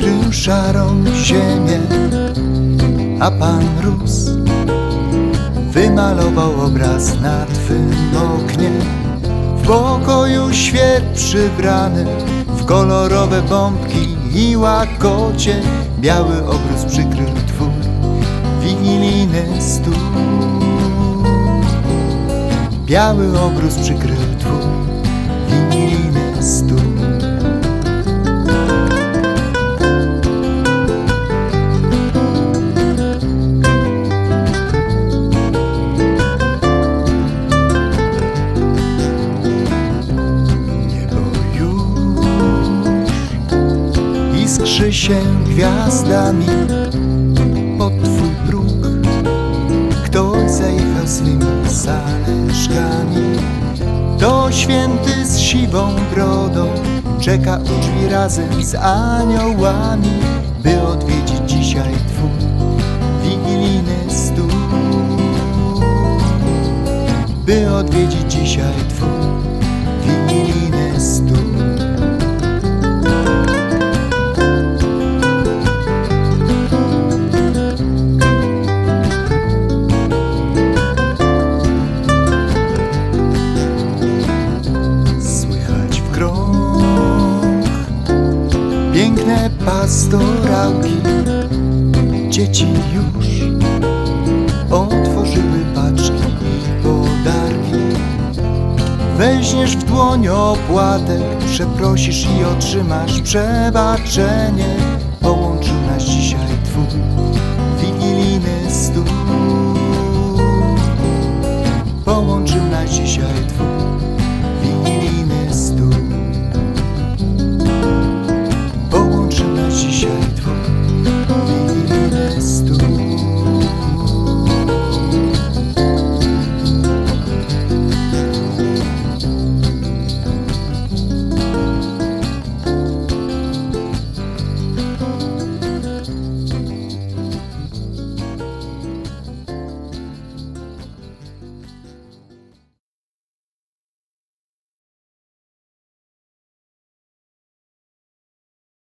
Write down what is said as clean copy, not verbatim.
przykrył szarą ziemię, a Pan rósł, wymalował obraz na Twym oknie. W pokoju świat przybrany w kolorowe bombki i łakocie, biały obrus przykrył Twój wigilijny stół. Biały obrus przykrył Twój wigilijny stół. Iskrzy się gwiazdami pod Twój próg. Ktoś zajechał swymi zależkami. To święty z siwą brodą czeka u drzwi razem z aniołami, by odwiedzić dzisiaj Twój wigilijny stół. By odwiedzić dzisiaj Twój wigilijny stół. Piękne pastorałki, dzieci już otworzyły paczki i podarki. Weźmiesz w dłoń opłatek, przeprosisz i otrzymasz przebaczenie. Połączył nas dzisiaj Twój